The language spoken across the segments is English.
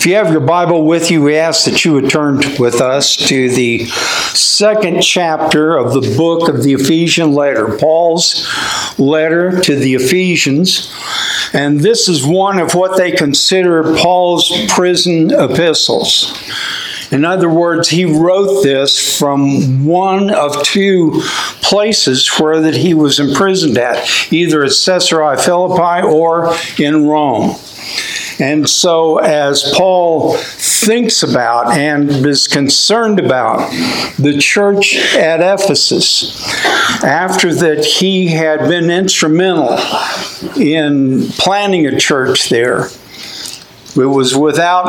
If you have your Bible with you, we ask that you would turn with us to the second chapter of the book of the Ephesian letter, Paul's letter to the Ephesians. And this is one of what they consider Paul's prison epistles. In other words, he wrote this from one of two places where that he was imprisoned at, either at Caesarea Philippi or in Rome. And so as Paul thinks about and is concerned about the church at Ephesus, after that he had been instrumental in planning a church there, it wasn't without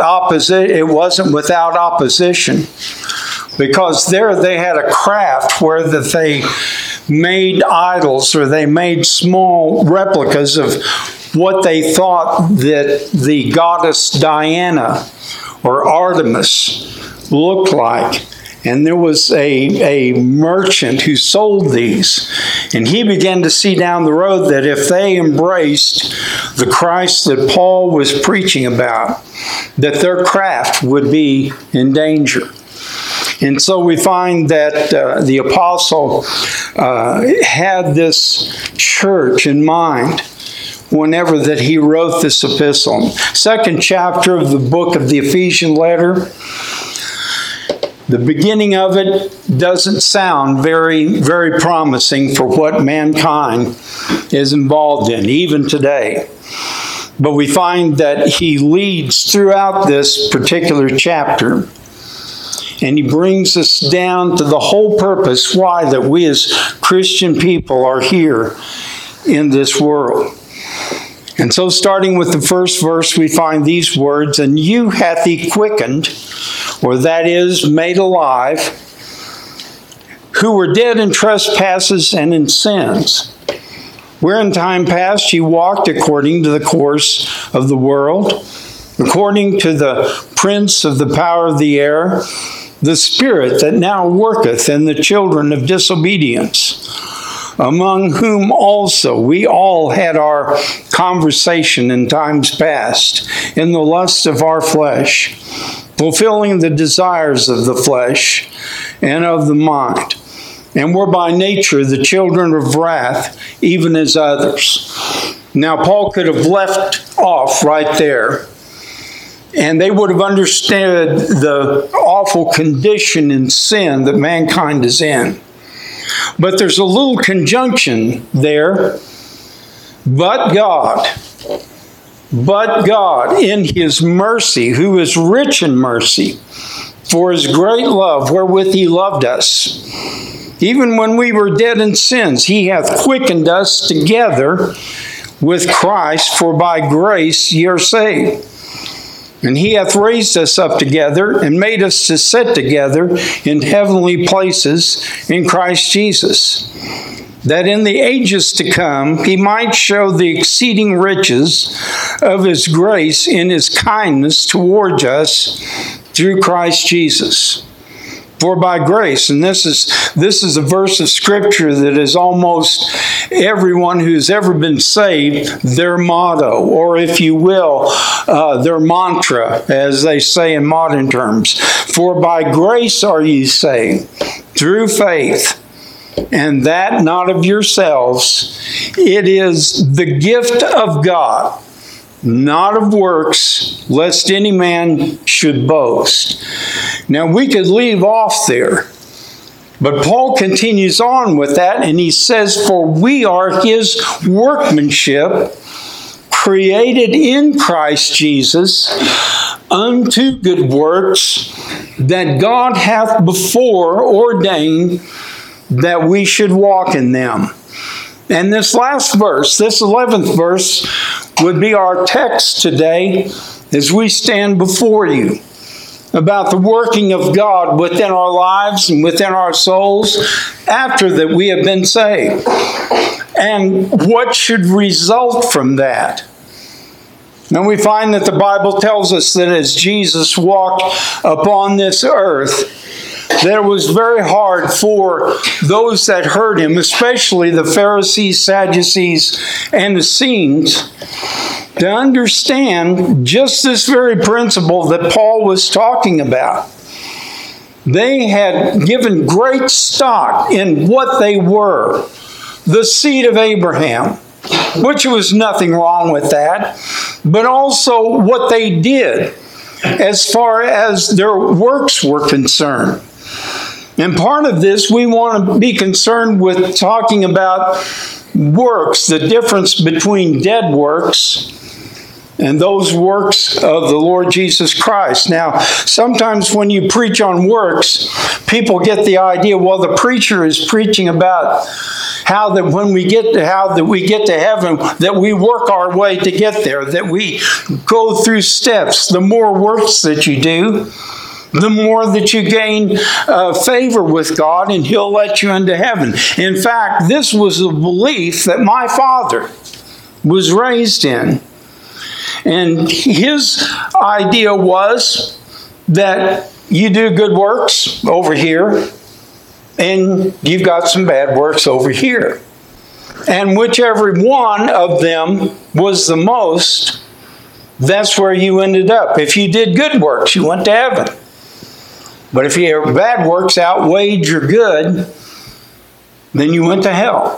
opposition, because there they had a craft where that they made idols, or they made small replicas of what they thought that the goddess Diana or Artemis looked like. And there was a merchant who sold these. And he began to see down the road that if they embraced the Christ that Paul was preaching about, that their craft would be in danger. And so we find that the apostle had this church in mind whenever that he wrote this epistle. Second chapter of the book of the Ephesian letter. The beginning of it doesn't sound very, very promising for what mankind is involved in, even today. But we find that he leads throughout this particular chapter, and he brings us down to the whole purpose why that we as Christian people are here in this world. And so starting with the first verse, we find these words, "And you hath he quickened," or that is, made alive, "who were dead in trespasses and in sins, where in time past ye walked according to the course of the world, according to the prince of the power of the air, the spirit that now worketh in the children of disobedience, among whom also we all had our conversation in times past, in the lust of our flesh, fulfilling the desires of the flesh and of the mind, and were by nature the children of wrath, even as others." Now, Paul could have left off right there, and they would have understood the awful condition in sin that mankind is in. But there's a little conjunction there. But God in his mercy, who is rich in mercy, for his great love wherewith he loved us, even when we were dead in sins, he hath quickened us together with Christ, for by grace ye are saved. And he hath raised us up together and made us to sit together in heavenly places in Christ Jesus, that in the ages to come he might show the exceeding riches of his grace in his kindness towards us through Christ Jesus. For by grace, and this is a verse of Scripture that is almost everyone who's ever been saved, their motto, or if you will, their mantra, as they say in modern terms. For by grace are ye saved, through faith, and that not of yourselves. It is the gift of God, not of works, lest any man should boast. Now, we could leave off there, but Paul continues on with that, and he says, "For we are his workmanship, created in Christ Jesus, unto good works, that God hath before ordained that we should walk in them." And this last verse, this 11th verse, would be our text today as we stand before you, about the working of God within our lives and within our souls after that we have been saved, and what should result from that. And we find that the Bible tells us that as Jesus walked upon this earth, that it was very hard for those that heard him, especially the Pharisees, Sadducees, and Essenes, to understand just this very principle that Paul was talking about. They had given great stock in what they were, the seed of Abraham, which was nothing wrong with that, but also what they did as far as their works were concerned. And part of this, we want to be concerned with talking about works, the difference between dead works and those works of the Lord Jesus Christ. Now, sometimes when you preach on works, people get the idea, well, the preacher is preaching about how that when we get to heaven, that we work our way to get there, that we go through steps. The more works that you do, the more that you gain favor with God, and He'll let you into heaven. In fact, this was a belief that my father was raised in. And his idea was that you do good works over here, and you've got some bad works over here. And whichever one of them was the most, that's where you ended up. If you did good works, you went to heaven. But if your bad works outweighed your good, then you went to hell.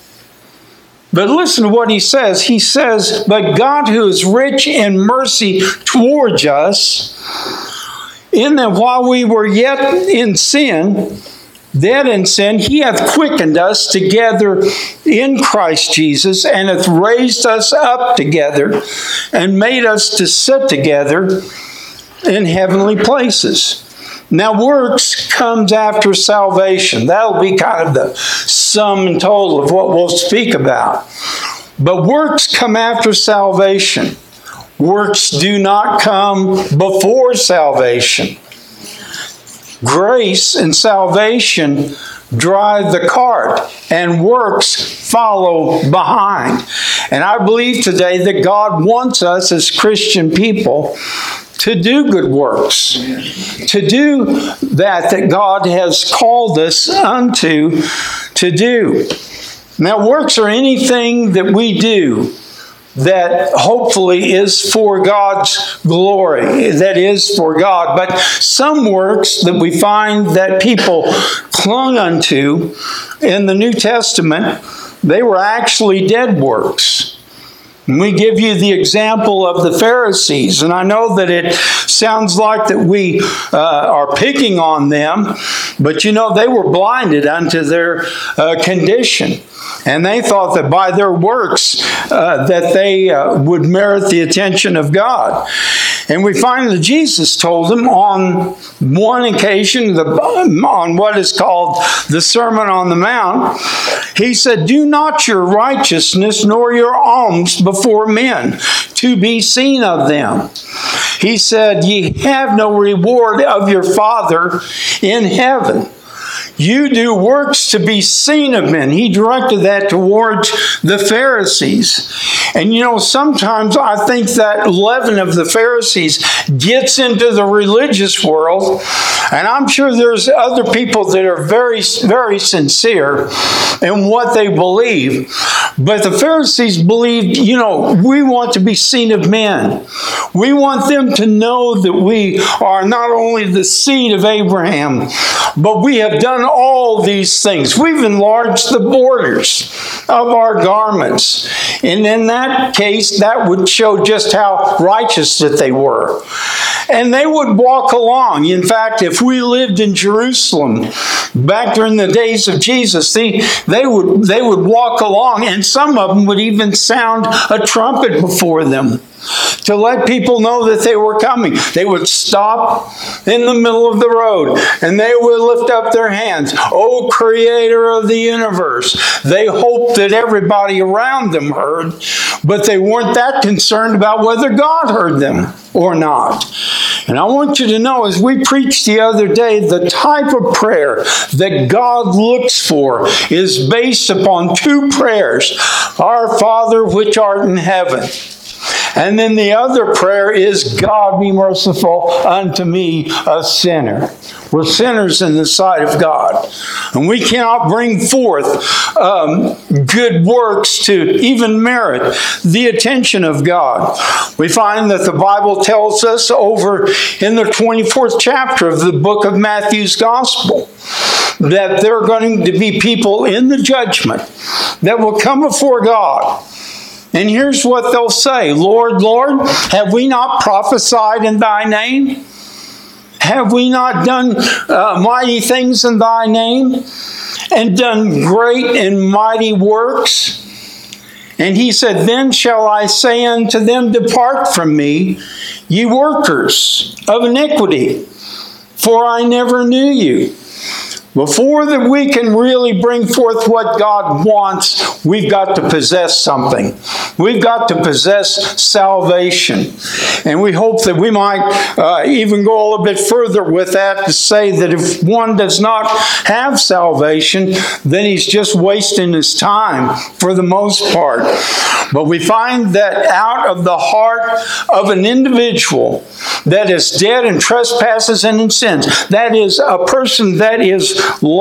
But listen to what he says. He says, but God, who is rich in mercy towards us, in that while we were yet in sin, dead in sin, He hath quickened us together in Christ Jesus, and hath raised us up together, and made us to sit together in heavenly places. Now, works comes after salvation. That'll be kind of the sum and total of what we'll speak about. But works come after salvation. Works do not come before salvation. Grace and salvation drive the cart, and works follow behind. And I believe today that God wants us as Christian people to do good works, to do that God has called us unto to do. Now, works are anything that we do that hopefully is for God's glory, that is for God. But some works that we find that people clung unto in the New Testament, they were actually dead works. We give you the example of the Pharisees, and I know that it sounds like that we are picking on them, but you know, they were blinded unto their condition. And they thought that by their works that they would merit the attention of God. And we find that Jesus told them on one occasion, on what is called the Sermon on the Mount, He said, do not your righteousness nor your alms before men, to be seen of them. He said, ye have no reward of your Father in heaven. You do works to be seen of men. He directed that towards the Pharisees. And you know, sometimes I think that leaven of the Pharisees gets into the religious world. And I'm sure there's other people that are very, very sincere in what they believe. But the Pharisees believed, you know, we want to be seen of men. We want them to know that we are not only the seed of Abraham, but we have done all these things. We've enlarged the borders of our garments. And in that case, that would show just how righteous that they were. And they would walk along. In fact, if we lived in Jerusalem back during the days of Jesus, they would walk along, and some of them would even sound a trumpet before them to let people know that they were coming. They would stop in the middle of the road, and they would lift up their hands. O Creator of the universe. They hoped that everybody around them heard, but they weren't that concerned about whether God heard them or not. And I want you to know, as we preached the other day, the type of prayer that God looks for is based upon two prayers. Our Father which art in heaven, And then the other prayer is, God be merciful unto me, a sinner. We're sinners in the sight of God. And we cannot bring forth good works to even merit the attention of God. We find that the Bible tells us over in the 24th chapter of the book of Matthew's Gospel that there are going to be people in the judgment that will come before God. And here's what they'll say: Lord, Lord, have we not prophesied in thy name? Have we not done mighty things in thy name, and done great and mighty works? And he said, Then shall I say unto them, Depart from me, ye workers of iniquity, for I never knew you. Before that we can really bring forth what God wants, we've got to possess something. We've got to possess salvation. And we hope that we might even go a little bit further with that to say that if one does not have salvation, then he's just wasting his time for the most part. But we find that out of the heart of an individual that is dead in trespasses and in sins, that is a person that is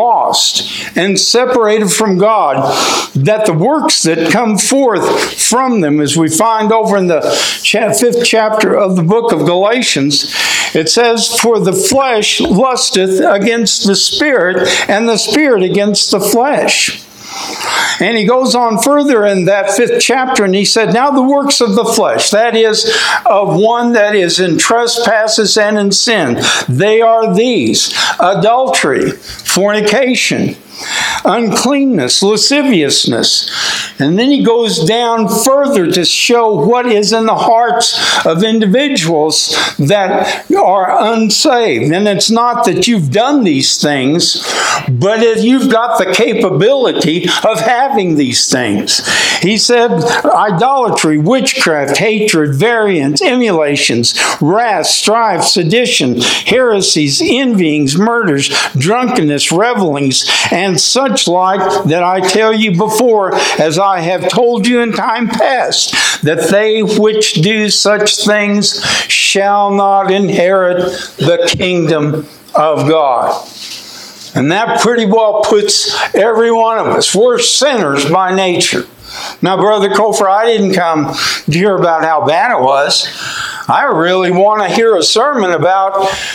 lost and separated from God, that the works that come forth from them, as we find over in the 5th chapter of the book of Galatians, it says, For the flesh lusteth against the Spirit, and the Spirit against the flesh. And he goes on further in that 5th chapter, and he said, Now the works of the flesh, that is, of one that is in trespasses and in sin, they are these: adultery, fornication, uncleanness, lasciviousness. And then he goes down further to show what is in the hearts of individuals that are unsaved. And it's not that you've done these things, but that you've got the capability of having these things. He said, idolatry, witchcraft, hatred, variance, emulations, wrath, strife, sedition, heresies, envyings, murders, drunkenness, revelings, and such like, that I tell you before, as I have told you in time past, that they which do such things shall not inherit the kingdom of God. And that pretty well puts every one of us. We're sinners by nature. Now, Brother Cofer, I didn't come to hear about how bad it was. I really want to hear a sermon about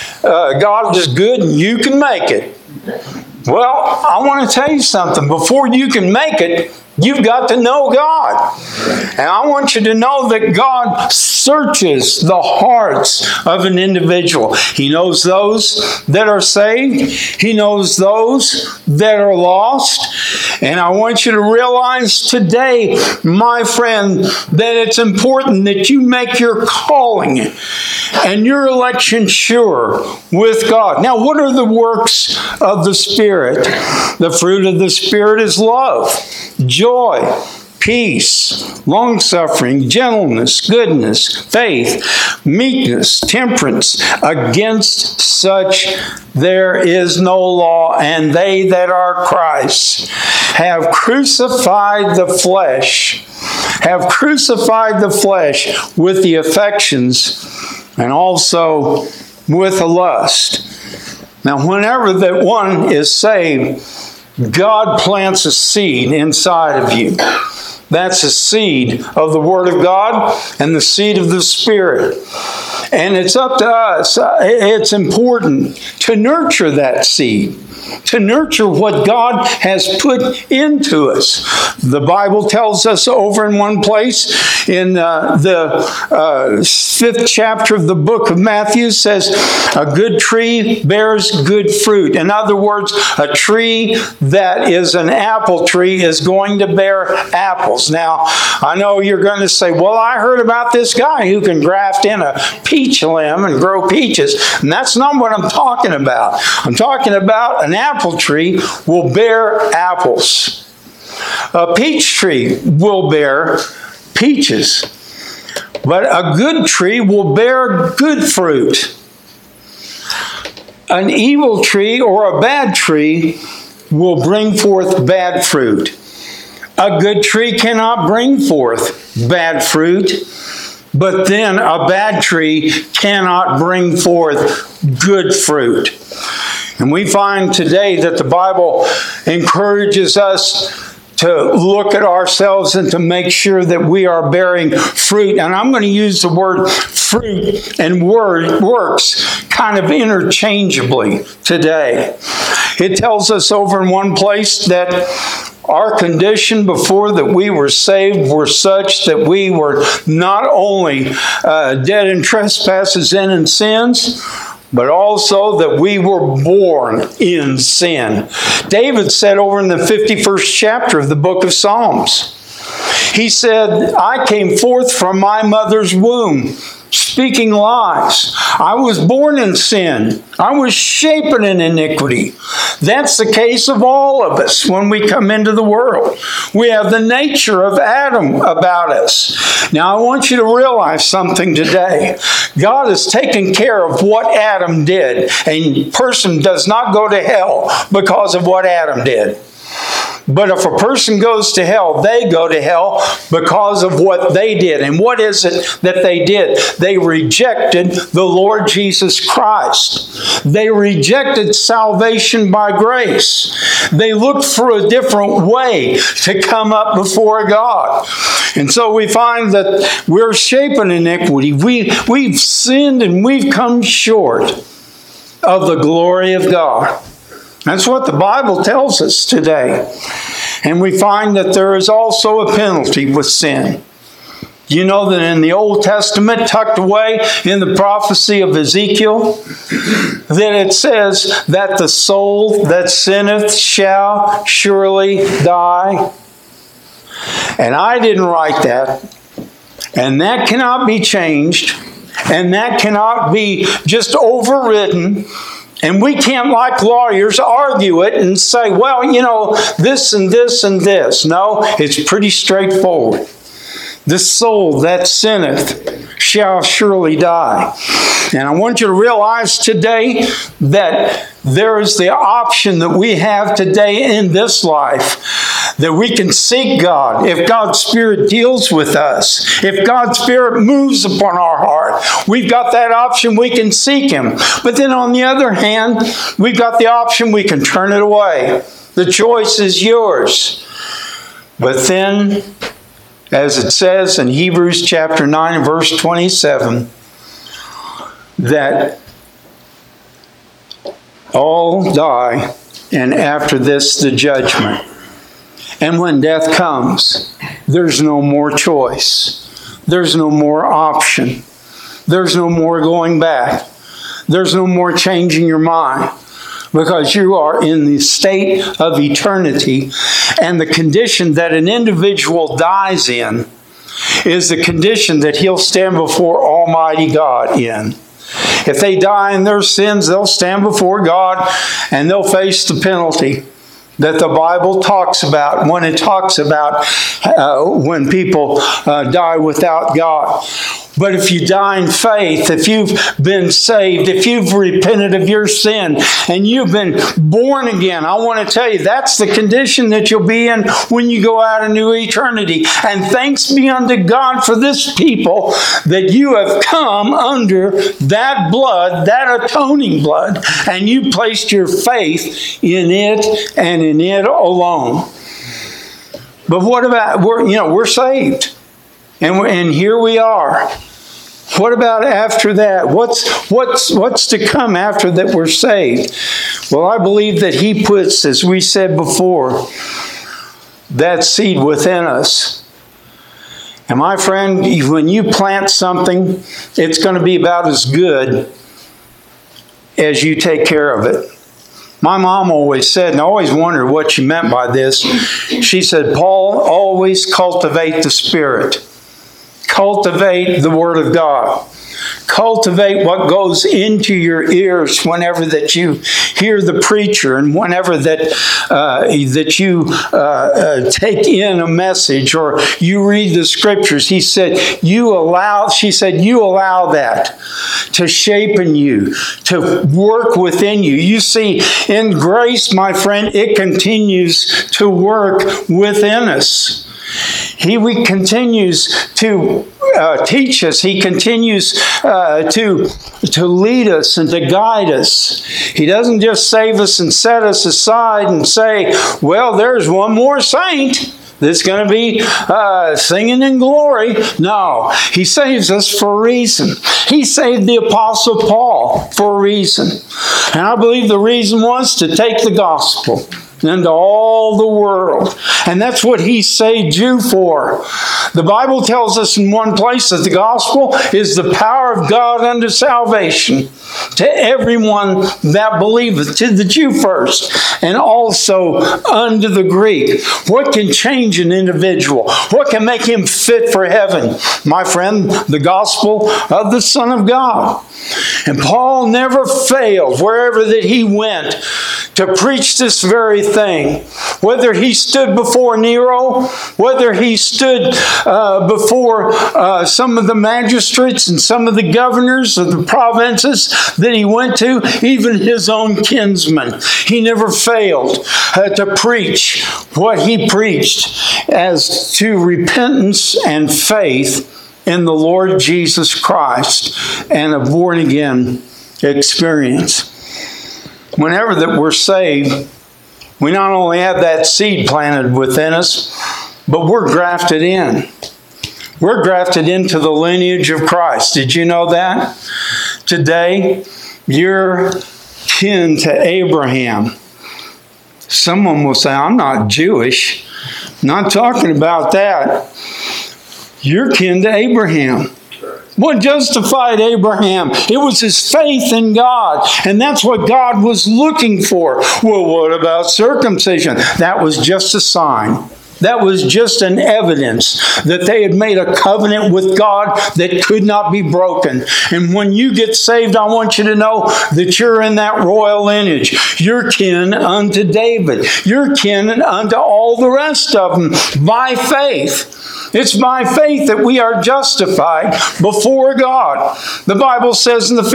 God is good and you can make it. Well, I want to tell you something. Before you can make it, you've got to know God. And I want you to know that God searches the hearts of an individual. He knows those that are saved. He knows those that are lost. And I want you to realize today, my friend, that it's important that you make your calling and your election sure with God. Now, what are the works of the Spirit? The fruit of the Spirit is love, joy, peace, long-suffering, gentleness, goodness, faith, meekness, temperance. Against such there is no law, and they that are Christ's have crucified the flesh, with the affections and also with the lust. Now, whenever that one is saved, God plants a seed inside of you. That's a seed of the Word of God and the seed of the Spirit. And it's up to us. It's important to nurture that seed, to nurture what God has put into us. The Bible tells us over in one place, in the 5th chapter of the book of Matthew, says, a good tree bears good fruit. In other words, a tree that is an apple tree is going to bear apples. Now, I know you're going to say, well, I heard about this guy who can graft in a peach limb and grow peaches. And that's not what I'm talking about. I'm talking about an apple tree will bear apples. A peach tree will bear peaches. But a good tree will bear good fruit. An evil tree or a bad tree will bring forth bad fruit. A good tree cannot bring forth bad fruit. But then a bad tree cannot bring forth good fruit. And we find today that the Bible encourages us to look at ourselves and to make sure that we are bearing fruit. And I'm going to use the word fruit and works kind of interchangeably today. It tells us over in one place that our condition before that we were saved were such that we were not only dead in trespasses and in sins, but also that we were born in sin. David said over in the 51st chapter of the book of Psalms, he said, I came forth from my mother's womb, speaking lies. I was born in sin. I was shapen in iniquity. That's the case of all of us when we come into the world. We have the nature of Adam about us. Now, I want you to realize something today. God has taken care of what Adam did. A person does not go to hell because of what Adam did. But if a person goes to hell, they go to hell because of what they did. And what is it that they did? They rejected the Lord Jesus Christ. They rejected salvation by grace. They looked for a different way to come up before God. And so we find that we're shapen in iniquity. We've sinned and we've come short of the glory of God. That's what the Bible tells us today. And we find that there is also a penalty with sin. You know that in the Old Testament, tucked away in the prophecy of Ezekiel, that it says that the soul that sinneth shall surely die. And I didn't write that. And that cannot be changed. And that cannot be just overridden. And we can't, like lawyers, argue it and say, well, you know, this and this and this. No, it's pretty straightforward. The soul that sinneth shall surely die. And I want you to realize today that there is the option that we have today in this life that we can seek God. If God's Spirit deals with us, if God's Spirit moves upon our heart, we've got that option, we can seek Him. But then on the other hand, we've got the option, we can turn it away. The choice is yours. But then, as it says in Hebrews chapter 9 and verse 27, that all die, and after this the judgment. And when death comes, there's no more choice. There's no more option. There's no more going back. There's no more changing your mind. Because you are in the state of eternity, and the condition that an individual dies in is the condition that he'll stand before Almighty God in. If they die in their sins, they'll stand before God and they'll face the penalty that the Bible talks about when it talks about when people die without God. But if you die in faith, if you've been saved, if you've repented of your sin, and you've been born again, I want to tell you, that's the condition that you'll be in when you go out into eternity. And thanks be unto God for this people that you have come under that blood, that atoning blood, and you placed your faith in it and in it alone. But what about, we're saved. And here we are. What about after that? What's to come after that we're saved? Well, I believe that He puts, as we said before, that seed within us. And my friend, when you plant something, it's going to be about as good as you take care of it. My mom always said, and I always wondered what she meant by this. She said, Paul, always cultivate the Spirit. Cultivate the Word of God. Cultivate what goes into your ears whenever that you hear the preacher and whenever that you take in a message or you read the Scriptures. She said, you allow that to shape in you, to work within you. You see, in grace, my friend, it continues to work within us. He continues to teach us. He continues to lead us and to guide us. He doesn't just save us and set us aside and say, well, there's one more saint that's going to be singing in glory. No, he saves us for a reason. He saved the Apostle Paul for a reason. And I believe the reason was to take the gospel into all the world. And that's what he saved you for. The Bible tells us in one place that the gospel is the power of God unto salvation to everyone that believeth, to the Jew first, and also unto the Greek. What can change an individual? What can make him fit for heaven? My friend, the gospel of the Son of God. And Paul never failed wherever that he went to preach this very thing. Whether he stood before Nero, whether he stood before some of the magistrates and some of the governors of the provinces that he went to, even his own kinsmen, he never failed to preach what he preached as to repentance and faith in the Lord Jesus Christ and a born-again experience. Whenever that we're saved, we not only have that seed planted within us, but we're grafted in. We're grafted into the lineage of Christ. Did you know that? Today, you're kin to Abraham. Someone will say, I'm not Jewish. Not talking about that. You're kin to Abraham. What justified Abraham? It was his faith in God. And that's what God was looking for. Well, what about circumcision? That was just a sign. That was just an evidence that they had made a covenant with God that could not be broken. And when you get saved, I want you to know that you're in that royal lineage. You're kin unto David. You're kin unto all the rest of them by faith. It's by faith that we are justified before God. The Bible says in the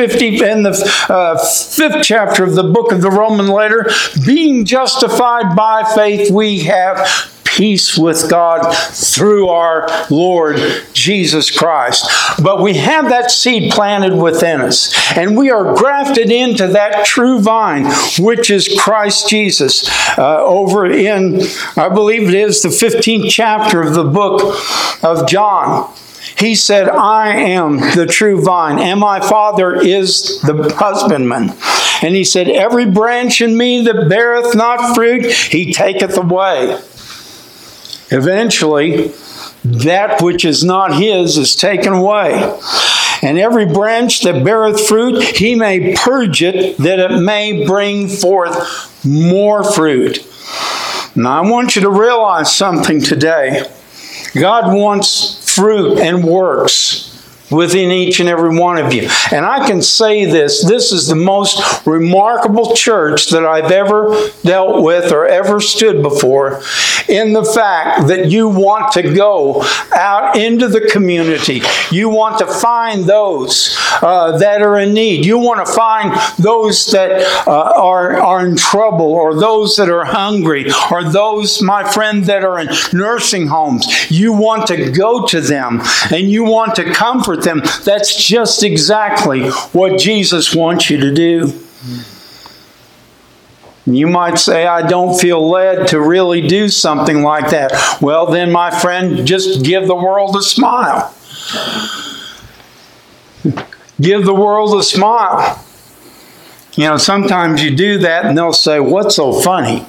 5th chapter of the book of the Roman letter, being justified by faith, we have peace with God through our Lord Jesus Christ. But we have that seed planted within us, and we are grafted into that true vine, which is Christ Jesus. Over in, I believe it is the 15th chapter of the book of John. He said, I am the true vine, and my Father is the husbandman. And he said, every branch in me that beareth not fruit, he taketh away. Eventually, that which is not his is taken away. And every branch that beareth fruit, he may purge it, that it may bring forth more fruit. Now, I want you to realize something today. God wants fruit and works within each and every one of you. And I can say this is the most remarkable church that I've ever dealt with or ever stood before, in the fact that you want to go out into the community. You want to find those that are in need. You want to find those that are in trouble, or those that are hungry, or those, my friend, that are in nursing homes. You want to go to them and you want to comfort them. That's just exactly what Jesus wants you to do. You might say, I don't feel led to really do something like that. Well, then, my friend, just give the world a smile. Give the world a smile. You know, sometimes you do that and they'll say, what's so funny?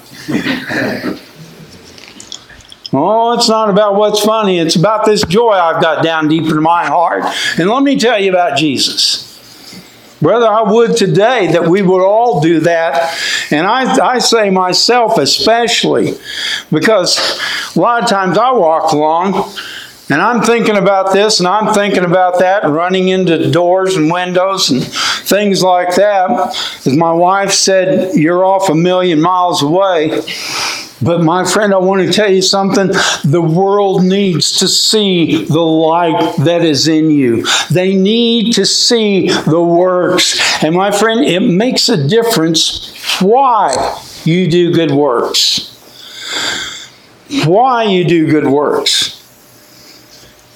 Oh, it's not about what's funny. It's about this joy I've got down deep in my heart. And let me tell you about Jesus. Brother, I would today that we would all do that. And I say myself especially, because a lot of times I walk along and I'm thinking about this and I'm thinking about that, and running into doors and windows and things like that. As my wife said, you're off a million miles away. But my friend, I want to tell you something. The world needs to see the light that is in you. They need to see the works. And my friend, it makes a difference why you do good works. Why you do good works.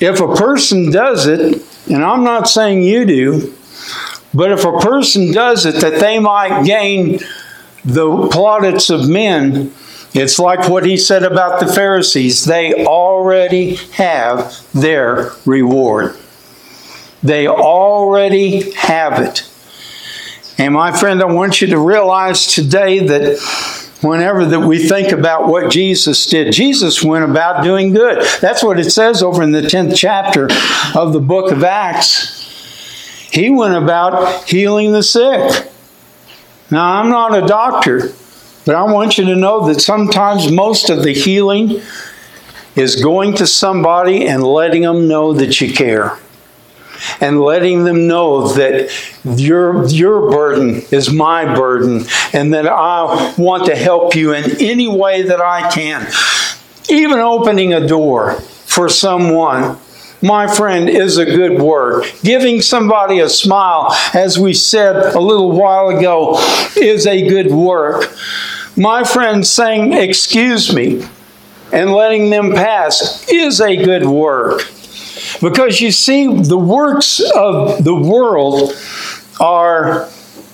if a person does it, and I'm not saying you do, but if a person does it that they might gain the plaudits of men, it's like what he said about the Pharisees. They already have their reward. They already have it. And my friend, I want you to realize today that whenever that we think about what Jesus did, Jesus went about doing good. That's what it says over in the 10th chapter of the book of Acts. He went about healing the sick. Now, I'm not a doctor, but I want you to know that sometimes most of the healing is going to somebody and letting them know that you care. And letting them know that your burden is my burden, and that I want to help you in any way that I can. Even opening a door for someone, my friend, is a good work. Giving somebody a smile, as we said a little while ago, is a good work. My friend, saying, "Excuse me," and letting them pass is a good work. Because you see, the works of the world are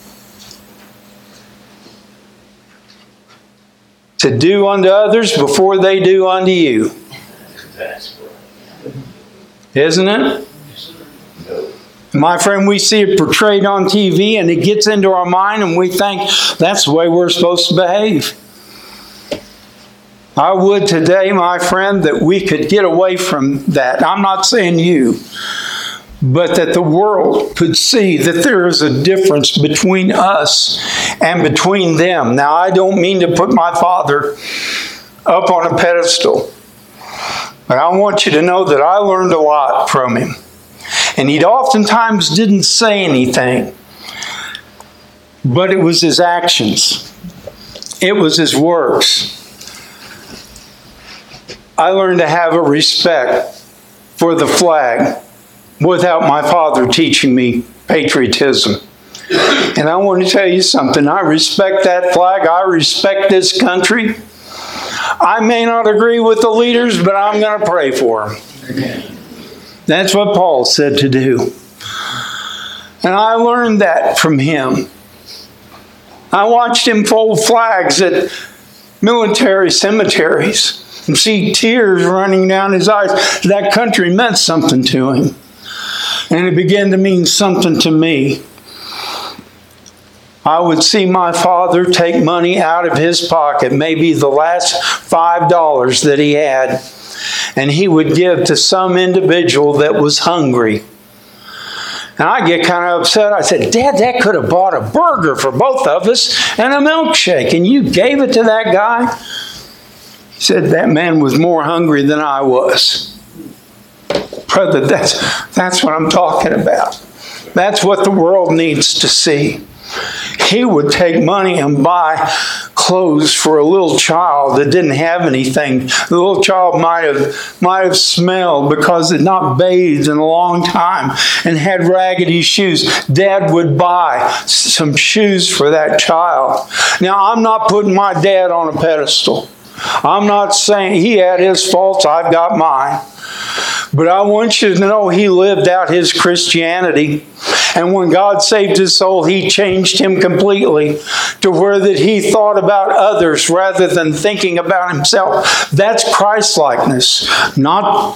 to do unto others before they do unto you. Isn't it? My friend, we see it portrayed on TV and it gets into our mind and we think that's the way we're supposed to behave. I would today, my friend, that we could get away from that. I'm not saying you, but that the world could see that there is a difference between us and between them. Now, I don't mean to put my father up on a pedestal, but I want you to know that I learned a lot from him. And he oftentimes didn't say anything, but it was his actions. It was his works. I learned to have a respect for the flag without my father teaching me patriotism. And I want to tell you something. I respect that flag. I respect this country. I may not agree with the leaders, but I'm going to pray for them. That's what Paul said to do. And I learned that from him. I watched him fold flags at military cemeteries and see tears running down his eyes. That country meant something to him. And it began to mean something to me. I would see my father take money out of his pocket, maybe the last $5 that he had, and he would give to some individual that was hungry. And I get kind of upset. I said, "Dad, that could have bought a burger for both of us and a milkshake, and you gave it to that guy?" He said, "That man was more hungry than I was." Brother, that's what I'm talking about. That's what the world needs to see. He would take money and buy clothes for a little child that didn't have anything. The little child might have smelled because it had not bathed in a long time and had raggedy shoes. Dad would buy some shoes for that child. Now, I'm not putting my dad on a pedestal. I'm not saying he had his faults, I've got mine. But I want you to know he lived out his Christianity. And when God saved his soul, he changed him completely to where that he thought about others rather than thinking about himself. That's Christ-likeness. Not,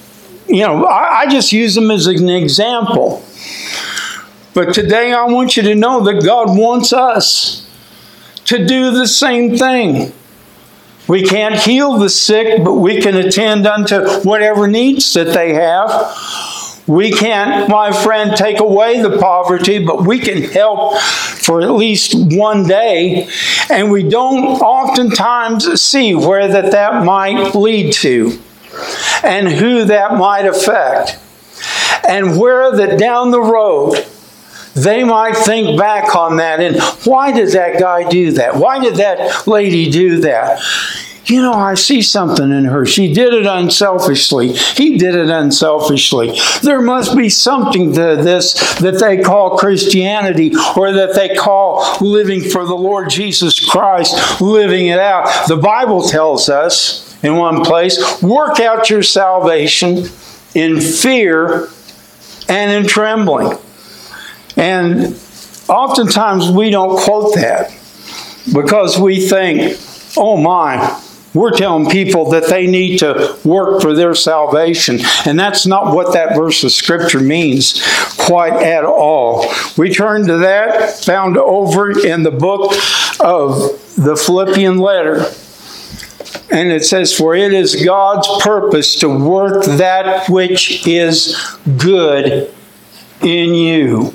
I just use him as an example. But today I want you to know that God wants us to do the same thing. We can't heal the sick, but we can attend unto whatever needs that they have. We can't, my friend, take away the poverty, but we can help for at least one day. And we don't oftentimes see where that might lead to and who that might affect. And where that down the road, they might think back on that and why did that guy do that? Why did that lady do that? I see something in her. She did it unselfishly. He did it unselfishly. There must be something to this that they call Christianity or that they call living for the Lord Jesus Christ, living it out. The Bible tells us in one place, work out your salvation in fear and in trembling. And oftentimes we don't quote that because we think, oh my, we're telling people that they need to work for their salvation. And that's not what that verse of Scripture means quite at all. We turn to that, found over in the book of the Philippian letter. And it says, for it is God's purpose to work that which is good in you.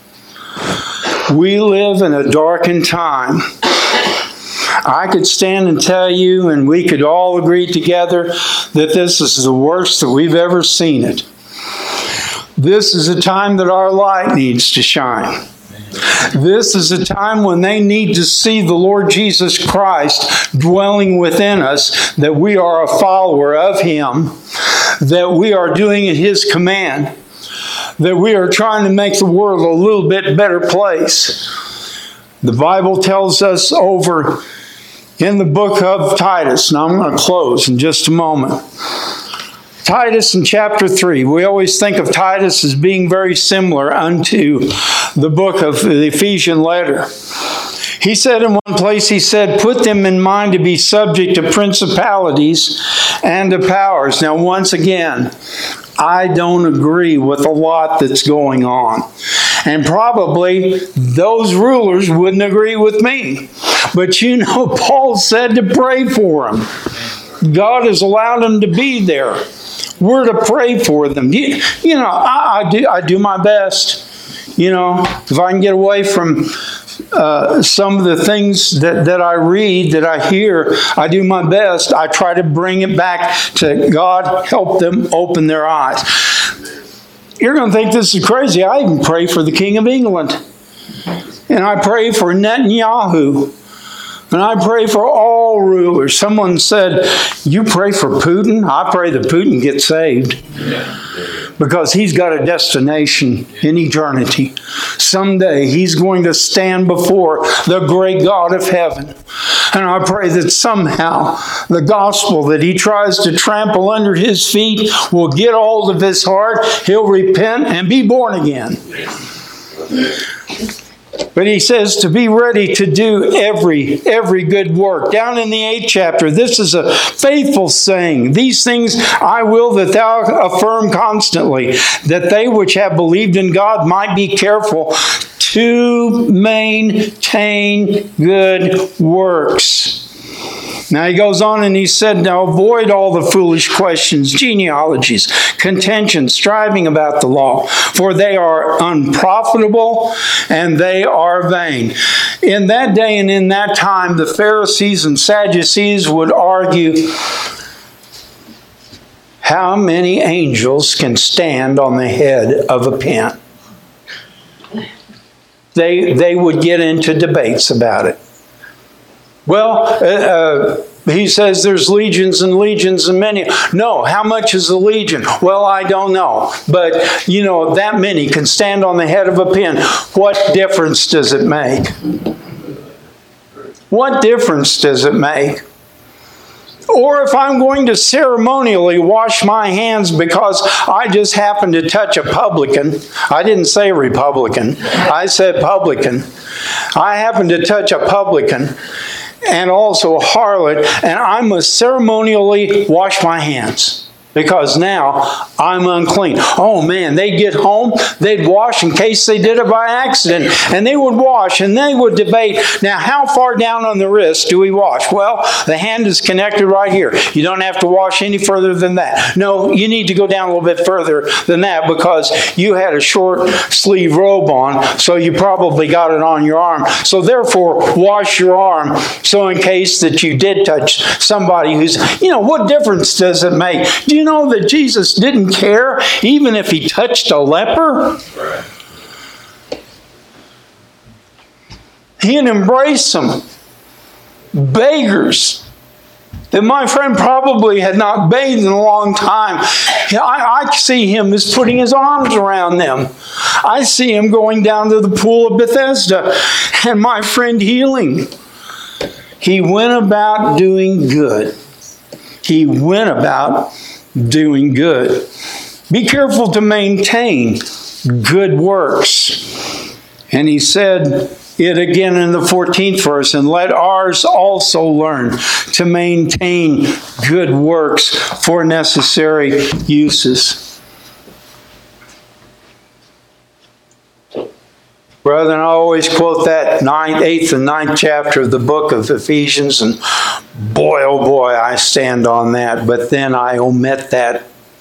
We live in a darkened time. I could stand and tell you, and we could all agree together, that this is the worst that we've ever seen it. This is a time that our light needs to shine. This is a time when they need to see the Lord Jesus Christ dwelling within us, that we are a follower of Him, that we are doing His command, that we are trying to make the world a little bit better place. The Bible tells us over in the book of Titus, now I'm going to close in just a moment. Titus in chapter 3, we always think of Titus as being very similar unto the book of the Ephesian letter. He said in one place, he said, put them in mind to be subject to principalities and to powers. Now once again, I don't agree with a lot that's going on. And probably those rulers wouldn't agree with me. But you know, Paul said to pray for them. God has allowed them to be there. We're to pray for them. You know, I do my best. You know, if I can get away from some of the things that I read, that I hear, I do my best. I try to bring it back to God, help them open their eyes. You're going to think this is crazy. I even pray for the King of England. And I pray for Netanyahu. And I pray for all rulers. Someone said, you pray for Putin? I pray that Putin gets saved. Because he's got a destination in eternity. Someday he's going to stand before the great God of heaven. And I pray that somehow the gospel that he tries to trample under his feet will get hold of his heart. He'll repent and be born again. But he says to be ready to do every good work. Down in the 8th chapter, this is a faithful saying. These things I will that thou affirm constantly, that they which have believed in God might be careful to maintain good works. Now he goes on and he said, now avoid all the foolish questions, genealogies, contentions, striving about the law, for they are unprofitable and they are vain. In that day and in that time, the Pharisees and Sadducees would argue, how many angels can stand on the head of a pin? They would get into debates about it. Well, he says there's legions and legions and many. No, how much is a legion? Well, I don't know. But, you know, that many can stand on the head of a pin. What difference does it make? What difference does it make? Or if I'm going to ceremonially wash my hands because I just happened to touch a publican. I didn't say Republican. I said publican. I happened to touch a publican and also a harlot, and I must ceremonially wash my hands because now I'm unclean. Oh man, they'd get home, they'd wash in case they did it by accident, and they would wash and they would debate, now how far down on the wrist do we wash? Well, the hand is connected right here. You don't have to wash any further than that. No, you need to go down a little bit further than that because you had a short sleeve robe on, so you probably got it on your arm. So therefore, wash your arm so in case that you did touch somebody who's, you know, what difference does it make? Do you know that Jesus didn't care even if he touched a leper? Right. He'd embrace them. Beggars that my friend probably had not bathed in a long time. I see him as putting his arms around them. I see him going down to the pool of Bethesda and my friend healing. He went about doing good. He went about doing good. Be careful to maintain good works. And he said it again in the 14th verse, and let ours also learn to maintain good works for necessary uses. Brethren, I always quote that 8th and 9th chapter of the book of Ephesians, and boy, oh boy, I stand on that. But then I omit that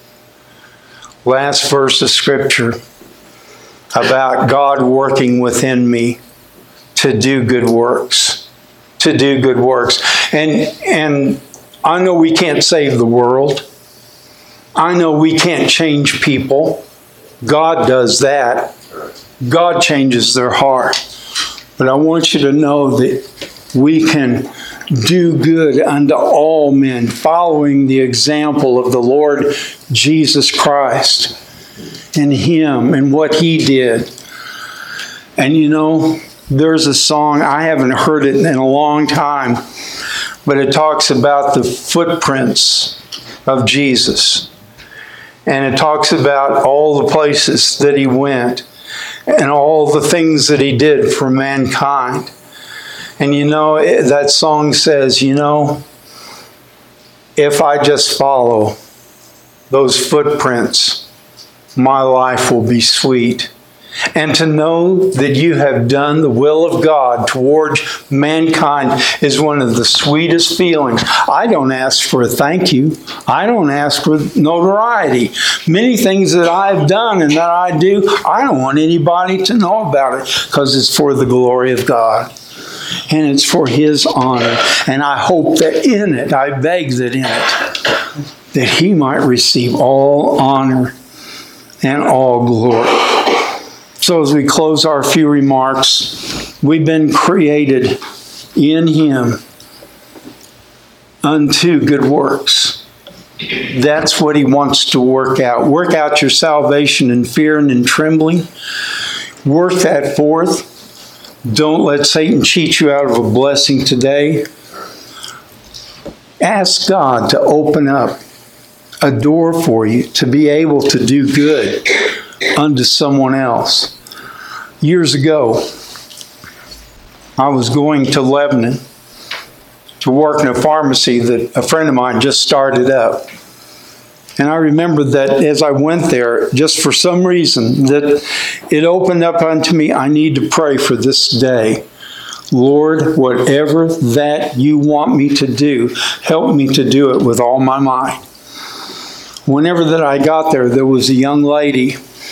last verse of Scripture about God working within me to do good works. To do good works. And I know we can't save the world. I know we can't change people. God does that. God changes their heart. But I want you to know that we can do good unto all men, following the example of the Lord Jesus Christ and Him and what He did. And you know, there's a song, I haven't heard it in a long time, but it talks about the footprints of Jesus. And it talks about all the places that He went and all the things that He did for mankind. And you know, that song says, you know, if I just follow those footprints, my life will be sweet. And to know that you have done the will of God towards mankind is one of the sweetest feelings. I don't ask for a thank you. I don't ask for notoriety. Many things that I've done and that I do, I don't want anybody to know about it because it's for the glory of God. And it's for His honor. And I hope that in it, I beg that in it, that He might receive all honor and all glory. So as we close our few remarks, we've been created in Him unto good works. That's what He wants to work out. Work out your salvation in fear and in trembling. Work that forth. Don't let Satan cheat you out of a blessing today. Ask God to open up a door for you to be able to do good unto someone else. Years ago, I was going to Lebanon to work in a pharmacy that a friend of mine just started up. And I remember that as I went there, just for some reason, that it opened up unto me, I need to pray for this day. Lord, whatever that you want me to do, help me to do it with all my might. Whenever that I got there, there was a young lady,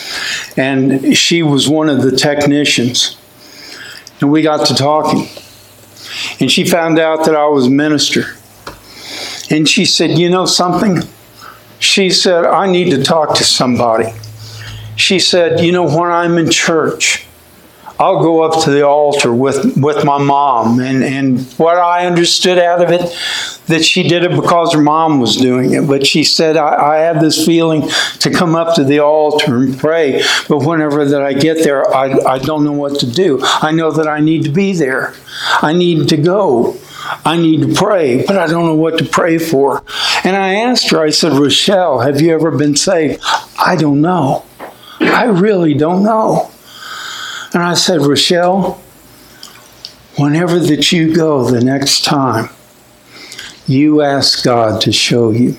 and she was one of the technicians. And we got to talking. And she found out that I was a minister. And she said, you know something? She said, I need to talk to somebody. She said, you know, when I'm in church, I'll go up to the altar with my mom. And what I understood out of it, that she did it because her mom was doing it. But she said, I have this feeling to come up to the altar and pray. But whenever that I get there, I don't know what to do. I know that I need to be there. I need to go. I need to pray, but I don't know what to pray for. And I asked her, I said, Rochelle, have you ever been saved? I don't know. I really don't know. And I said, Rochelle, whenever that you go the next time, you ask God to show you.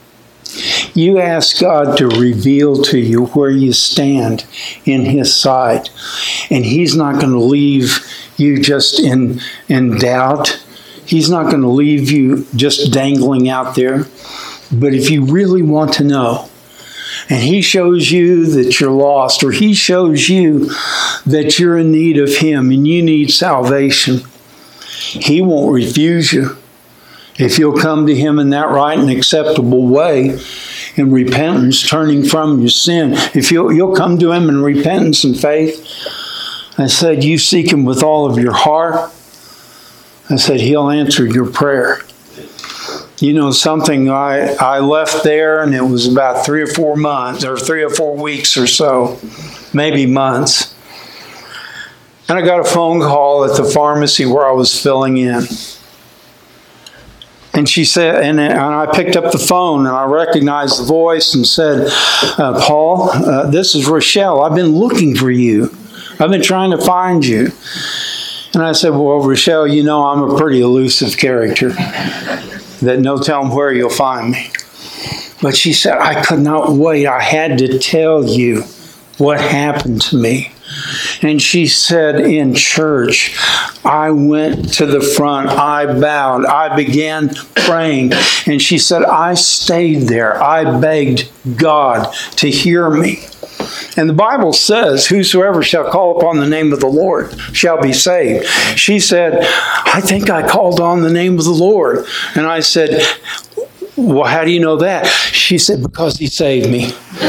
You ask God to reveal to you where you stand in His sight. And He's not going to leave you just in doubt. He's not going to leave you just dangling out there. But if you really want to know, and He shows you that you're lost, or He shows you that you're in need of Him and you need salvation, He won't refuse you. If you'll come to Him in that right and acceptable way, in repentance, turning from your sin, if you'll come to Him in repentance and faith, I said, you seek Him with all of your heart, I said, He'll answer your prayer. You know something, I left there and it was about 3 or 4 months, or 3 or 4 weeks or so, maybe months. And I got a phone call at the pharmacy where I was filling in. And she said, and I picked up the phone and I recognized the voice and said, Paul, this is Rochelle. I've been looking for you. I've been trying to find you. And I said, well, Rochelle, you know I'm a pretty elusive character. That no telling where you'll find me. But she said, I could not wait. I had to tell you what happened to me. And she said, in church, I went to the front, I bowed, I began praying. And she said, I stayed there. I begged God to hear me. And the Bible says, whosoever shall call upon the name of the Lord shall be saved. She said, I think I called on the name of the Lord. And I said, well, how do you know that? She said, because he saved me.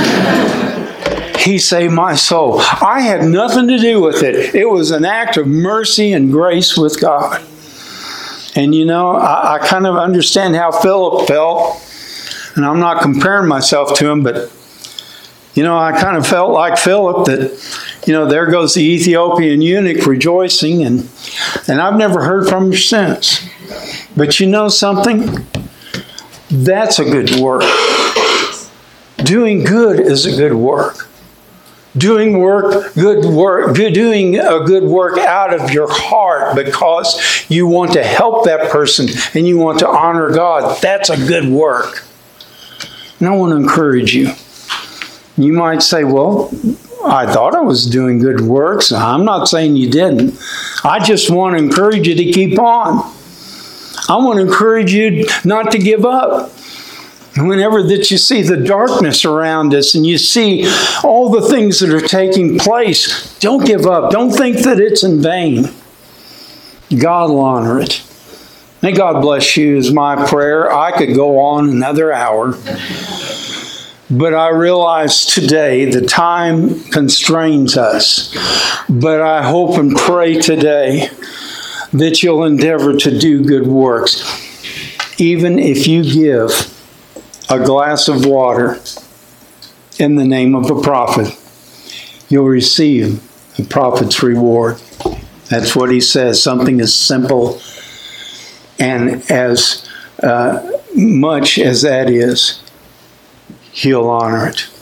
He saved my soul. I had nothing to do with it. It was an act of mercy and grace with God. And you know, I kind of understand how Philip felt. And I'm not comparing myself to him, but you know, I kind of felt like Philip that, you know, there goes the Ethiopian eunuch rejoicing, and I've never heard from her since. But you know something? That's a good work. Doing good is a good work. Doing doing a good work out of your heart because you want to help that person and you want to honor God. That's a good work. And I want to encourage you. You might say, well, I thought I was doing good works. I'm not saying you didn't. I just want to encourage you to keep on. I want to encourage you not to give up. Whenever that you see the darkness around us and you see all the things that are taking place, don't give up. Don't think that it's in vain. God will honor it. May God bless you is my prayer. I could go on another hour. But I realize today the time constrains us. But I hope and pray today that you'll endeavor to do good works. Even if you give a glass of water in the name of a prophet, you'll receive the prophet's reward. That's what he says. Something as simple and as much as that is, he'll honor it.